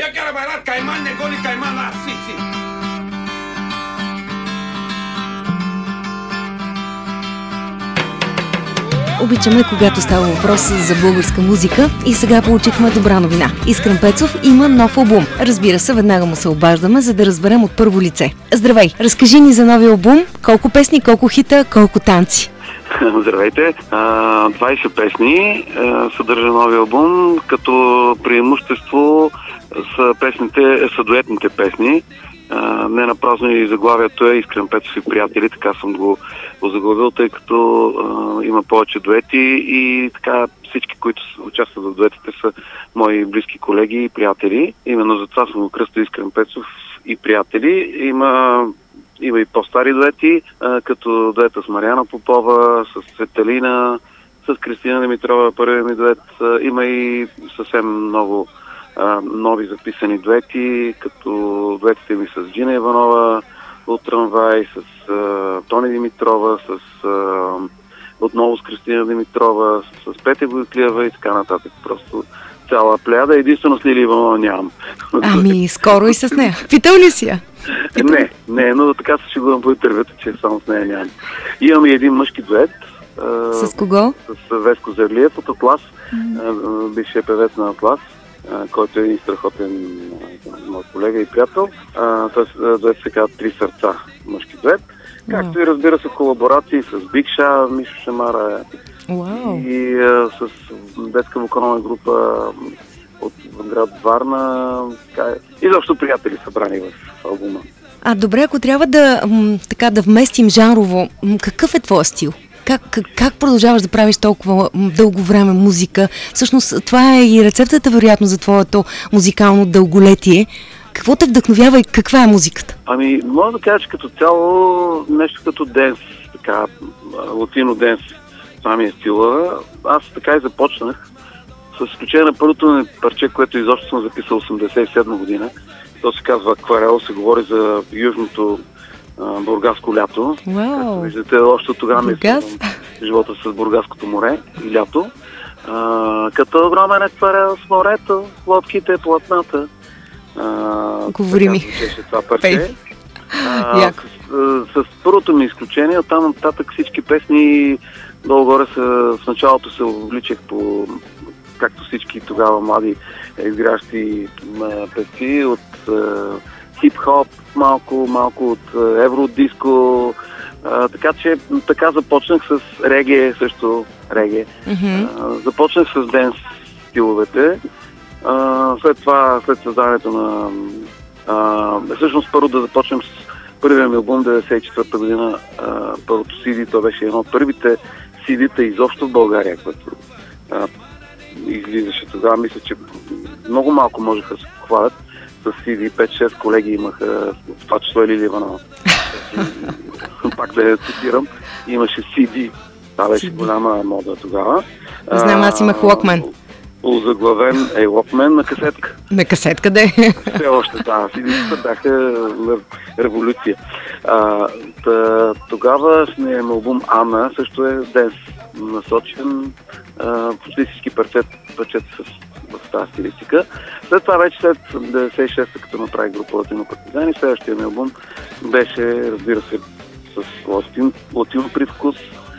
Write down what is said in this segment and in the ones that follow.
Я кара байрат кайман, не гони кайман, си. Обичаме, когато става въпрос за българска музика, и сега получихме добра новина. Искрен Пецов има нов албум. Разбира се, веднага му се обаждаме, за да разберем от първо лице. Здравей! Разкажи ни за новия албум. Колко песни, колко хита, колко танци? Здравейте! 20 песни съдържа новия албум, като преимущество са дуетните песни. Не напразно и заглавието е Искрен Пецов и приятели, така съм го озаглавил, тъй като има повече дуети и така всички, които участват в дуетите, са мои близки колеги и приятели. Именно затова съм го кръстил Искрен Пецов и приятели. Има и по-стари дуети, като дуета с Мариана Попова, с Светелина, с Кристина Димитрова, първият ми дует. Има и съвсем нови записани дуети, като дуетите ми с Джина Иванова от Трамвай, с Тони Димитрова, отново с Кристина Димитрова, с Петя Бойклиева и така нататък. Просто цяла плеяда. Единствено с Лили Иванова нямам. Ами, скоро и с нея. Питал ли си я? Не, но така се шегувам по интервюта, че само с нея нямам. Имам и един мъжки дует. С кого? С Веско Зерлиев от Атлас, бившия певец на Атлас, който е един страхотен мой колега и приятел. Той дует се казва Три сърца, мъжки дует. Както и разбира се колаборации с Бикша, Мишо Шамара и с детска вокална група от град Варна. И защо приятели събрани в албума. Добре, ако трябва да вместим жанрово, какъв е твоя стил? Как продължаваш да правиш толкова дълго време музика? Всъщност това е и рецептата, вероятно, за твоето музикално дълголетие. Какво те вдъхновява и каква е музиката? Мога да кажа, че като цяло нещо като денс, така, латино денс, това ми е стила. Аз така и започнах, с изключение на първото ми парче, което изобщо съм записал 87 година. То се казва Акварел, се говори за южното бургаско лято. Както виждате, още от тогава ми живота с Бургаското море и лято. Като огромен акварел с морето, лодките, платната. Говори ми. Това парче. С първото ми изключение, оттам нататък всички песни долу-горе в началото се обличах по, както всички тогава млади изгрящи певци, от хип-хоп, малко от евродиско, така че така започнах с реге, също реге. Започнах с денс стиловете. След създаването на... всъщност първо да започнем с първия ми албум 1994 година, първото CD, то беше едно от първите CD-та изобщо в България, което излизаше тогава. Мисля, че много малко можеха да се похвалят с CD. 5-6 колеги имаха, в това число Лили Иванова. Пак да я цитирам, имаше CD. Това беше голяма мода тогава. Знам, аз имах Walkman. Озаглавен Walkman на касетка. На касетка, да е. Все още, да. CD-та бяха революция. Тогава снием албум Ана също е денс насочен. Почти всички парчета в тази стилистика. След това вече след 96-та, като направих група Латино партизани, следващия ми албум беше, разбира се, с латино привкус.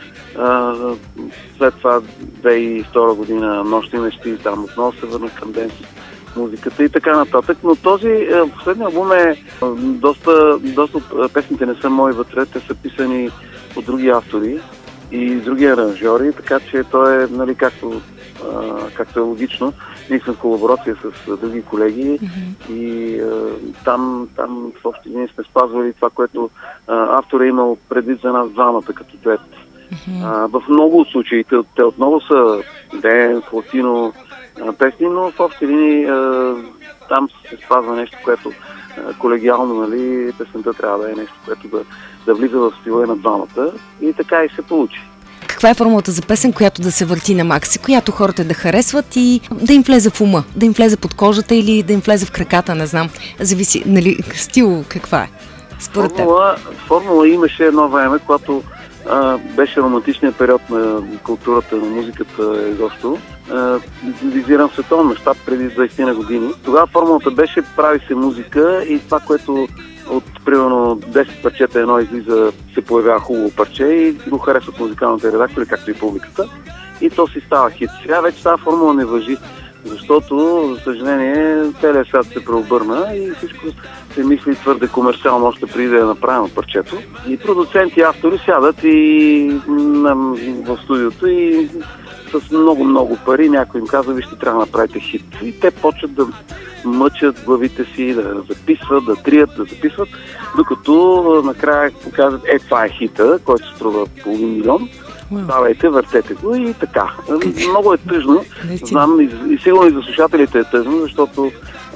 След това 2002 година Нощни мечти, там отново се върнах към денс музиката и така нататък. Но този последния албум е доста песните не са мои вътре, те са писани от други автори и други аранжьори, така че той е, нали, както е логично, ние сме в колаборация с други колеги и там в общи линии сме спазвали това, което автор е имал предвид за нас двамата като дует. В много от случаите те отново са денс, латино песни, но в общи линии там се спазва нещо, което колегиално, нали, песента трябва да е нещо, което да влиза в стила на двамата и така и се получи. Каква е формулата за песен, която да се върти на макси, която хората да харесват и да им влезе в ума, да им влезе под кожата или да им влезе в краката, не знам. Зависи, нали, стил каква е според теб? Формула имаше едно време, когато беше романтичният период на културата, на музиката изобщо. визирам световен мащаб преди 20 на години. Тогава формулата беше прави се музика и това, което от примерно 10 парчета едно излиза, се появява хубаво парче и го харесват музикалните редактори, както и публиката. И то си става хит. Сега вече тази формула не важи, защото, за съжаление, целият свят се преобърна и всичко се мисли твърде комерциално още преди да е направено парчето. И продуценти и автори сядат и в студиото и с много пари някой им казва: вижте, трябва да направите хит. И те почват да мъчат главите си, да записват, да трият, да записват, докато накрая казват: това е хита, който струва $500 000. Давайте, въртете го и така. Много е тъжно. Знам и сигурно и за слушателите е тъжно, защото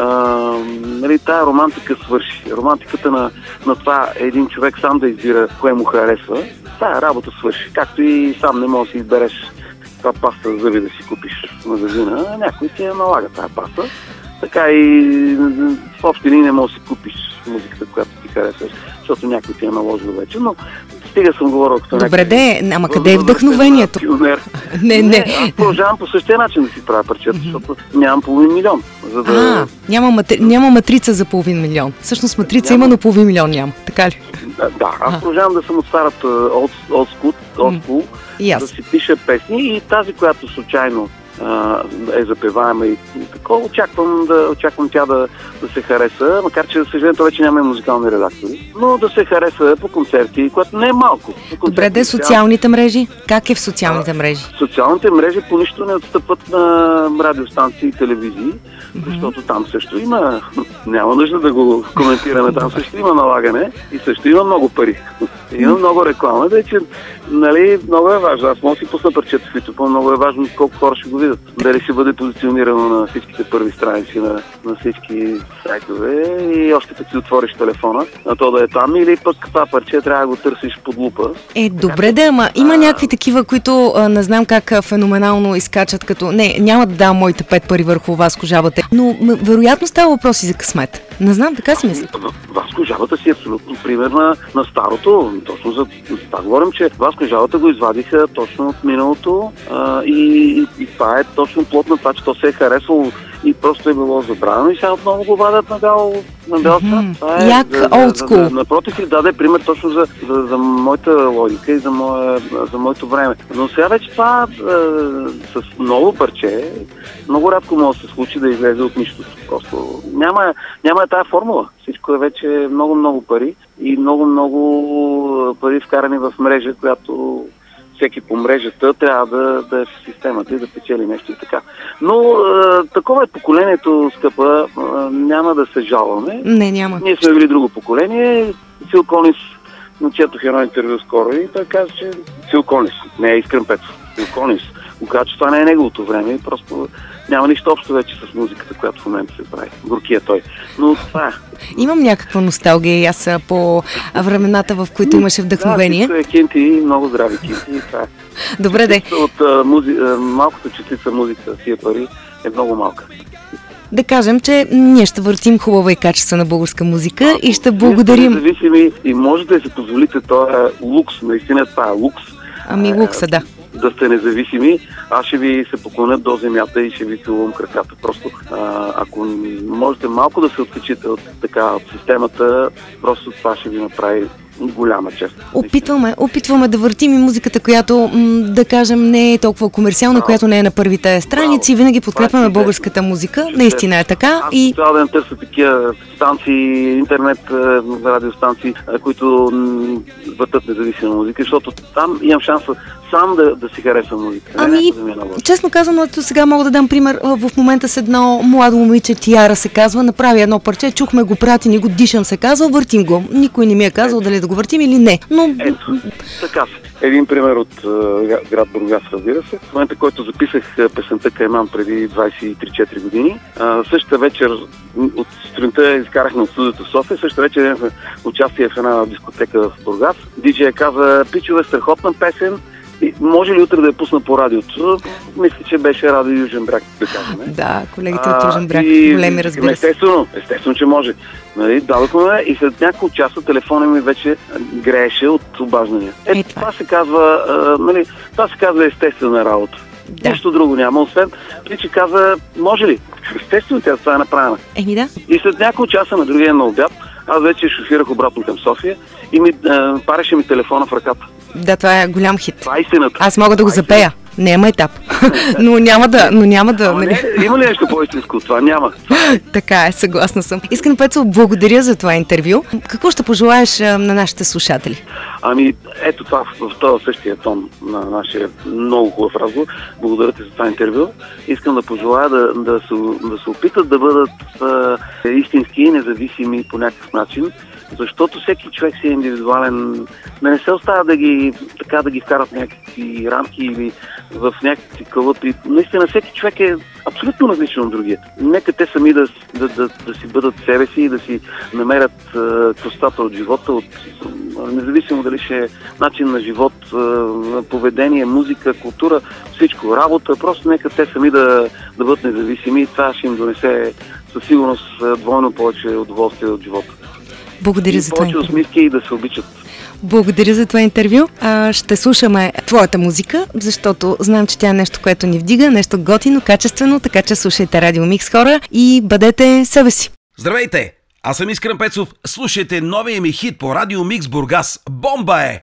тая романтика свърши. Романтиката на това един човек сам да избира кое му харесва, тая работа свърши. Както и сам не можеш да си избереш това паста за зъби да си купиш в магазина, някой ти я налага тая паста. Така и в общи линии не можеш да си купиш музиката, която ти харесваш, защото някой ти е наложил вече, но стига съм говорил като някой. Добре, ама къде е вдъхновението? Не. Аз продължавам по същия начин да си правя парчета, защото нямам $500 000. Няма матрица за $500 000. Всъщност матрица има, но $500 000 няма. Така ли? Да, аз продължавам да съм от старата old school, да си пиша песни и тази, която случайно е запеваема и такова, очаквам тя да се хареса, макар че, за съжалението, вече няма и музикални редактори, но да се хареса по концерти, което не е малко. Добре, да, социалните мрежи? Как е в социалните мрежи? Социалните мрежи по нищо не отстъпват на радиостанции и телевизии, защото там също има, няма нужда да го коментираме, там също има налагане и също има много пари. Има много реклама, да че, много е важно. Аз мога да си пусна парчето в YouTube, много е важно колко хора ще го видят. Дали ще бъде позиционирано на всичките първи страници, на всички сайтове и още като си отвориш телефона, на то да е там, или пък това парче трябва да го търсиш под лупа. Добре да, ама има някакви такива, които не знам как феноменално изкачат, като няма да дам моите 5 пари върху Васко Жабата, но вероятно става въпроси за късмет. Не знам, така си мисля. Васко Жабата си е абсолютно пример на старото. Точно за това говорим, че Васко Жабата го извадиха точно от миналото и това е точно плод на това, че то се е харесало и просто е било забравено и сега отново го вадят на бял свят. Як олдскул. Напротив, и даде пример точно за моята логика и за моето време. Но сега вече това с ново парче много рядко може да се случи да излезе от нищото. Просто няма тая формула. Всичко е вече много пари и много пари вкарани в мрежа, която всеки по мрежата трябва да е в системата и да печели нещо и така. Но такова е поколението, скъпа, няма да се жалваме. Не, няма. Ние сме били друго поколение. Фил Колинс, четох едно интервю скоро и той каза, че Фил Колинс, не е Искрен Петров. Фил Колинс го каза, че това не е неговото време и просто няма нищо общо вече с музиката, която в момента се прави. Горкия той. Но това е. Имам някаква носталгия и аз по времената, в които имаше вдъхновение. Да, е кинти, много здрави кинти и това е. Добре, де. От малкото частица музика, тия пари е много малка. Да кажем, че ние ще въртим хубава и качествена българска музика и ще благодарим. Независими и можете да си позволите този лукс, наистина това е лукс. Лукса, да. Да сте независими, аз ще ви се поклоня до земята и ще ви целувам краката. Просто ако можете малко да се откачите от системата, просто това ще ви направи голяма чест. Опитваме да въртим и музиката, която, да кажем, не е толкова комерциална, която не е на първите страници. Винаги подкрепяме българската музика. Наистина е така. Аз цял ден търся такива станции, интернет, радиостанции, които въртат независима музика, защото там имам шанса сам да си харесвам музика. Честно казано, ето сега мога да дам пример. В момента с едно младо момиче, Тиара се казва, направи едно парче, чухме го, прати ни го, дишам се казва, въртим го. Никой не ми е казал дали да го въртим или не. Но... така се. Един пример от град Бургас, разбира се. В момента, който записах песента Кайман преди 23-4 години, същата вечер от сутринта изкарахме от студиото в София, същата вечер имахме участие в една дискотека в Бургас. Диджея каза: пичове, страхотна песен, може ли утре да я пусна по радиото? Мисля, че беше радио Южен бряг, да кажем. Да, колегите от Южен бряг, големи, разбира се. Естествено, че може. Дадохме и след няколко часа телефона ми вече грееше от обаждания. Това се казва, това се казва естествена работа. Да. Нищо друго няма, освен че каза, може ли? Естествено, тя това е направена. Еми да. И след няколко часа на другия на обяд, аз вече шофирах обратно към София и пареше ми телефона в ръката. Да, това е голям хит. Това е истината. Аз мога да го запея. Няма етап. но няма да. Не, има ли нещо по-истинско от това? Няма. Така е, съгласна съм. Искрен Пецов, благодаря за това интервю. Какво ще пожелаеш на нашите слушатели? Ами, ето това в този същия тон на нашия много хубав разговор. Благодаря ти за това интервю. Искам да пожелая да се опитат да бъдат истински и независими по някакъв начин, защото всеки човек си е индивидуален. Не се остава да ги вкарат в някакви рамки или в някакви кълъпи. Наистина всеки човек е абсолютно различен от другия. Нека те сами да си бъдат себе си и да си намерят красотата от живота, независимо дали ще е начин на живот, поведение, музика, култура, всичко, работа. Просто нека те сами да бъдат независими и това ще им донесе със сигурност двойно повече удоволствие от живота. Благодаря за това интервю. Повече усмивки и да се обичат. Благодаря за това интервю. Ще слушаме твоята музика, защото знам, че тя е нещо, което ни вдига, нещо готино, качествено, така че слушайте Радио Микс, хора, и бъдете себе си. Здравейте! Аз съм Искрен Пецов. Слушайте новия ми хит по Радио Микс Бургас. Бомба е!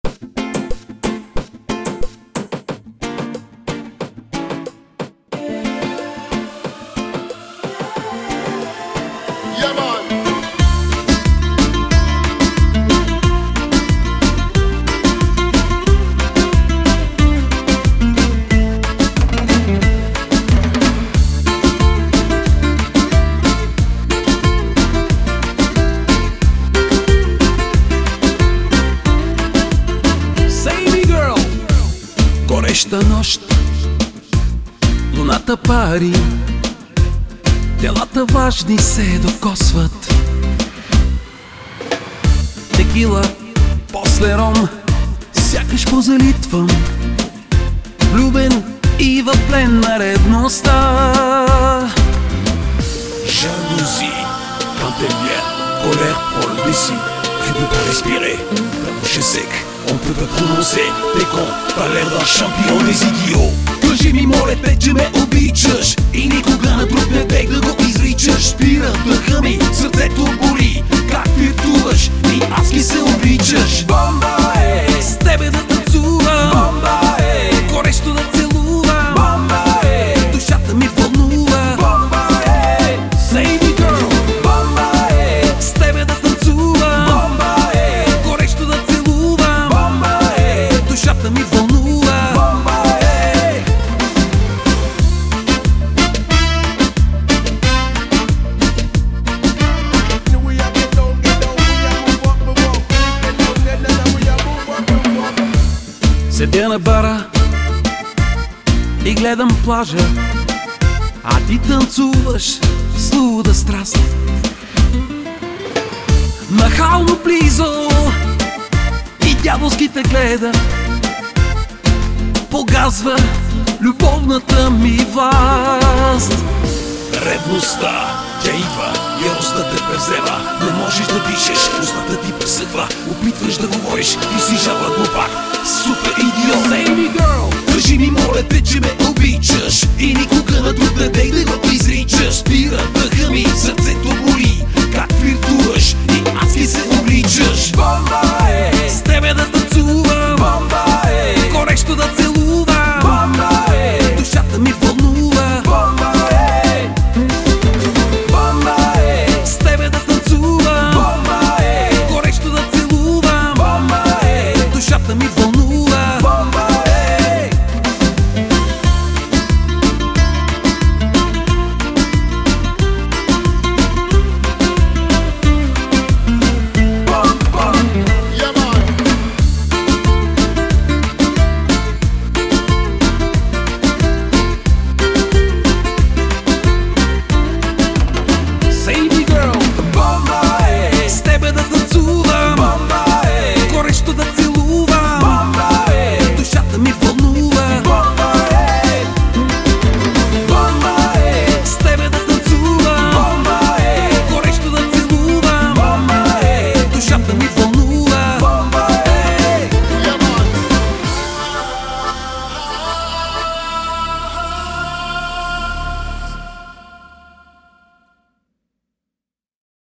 Гореща нощ, луната пари, телата важни се докосват. Текила, после ром, сякаш позалитвам, влюбен и в плен на ревността. Jalousie, quand elle vient, colère pour le décid, tu peux pas respirer, ta bouche est sec. On peut pas prononcer, t'es con, t'as l'air d'un champion des idiots. Кажи ми, моля те, че ме обичаш и никога на друг не бег да го изричаш. Спира дъха ми, сърцето боли, как флиртуваш и аз ми се обичаш. Бомба е, с тебе да танцувам. Бомба е, горещо да целувам. Бомба е, душата ми вълнува. Бомба е, say me girl. Бомба е, с тебе да танцувам. Бомба е, горещо да целувам. Бомба е, душата ми вълнува. Бомба е. Седя на бара и гледам плажа, а ти танцуваш с луда страст. Нахално близо и дяволски те гледа, погазва любовната ми власт. Ревността, тя идва, яростта те превзема. Не можеш да дишеш, устата ти пресъхва. Опитваш да говориш, ти си жаба глупак, супер идиот. Say me girl, кажи ми, моля те, че ме обичаш и никога на друг не бег да го изричаш. Спира дъха ми, сърцето боли,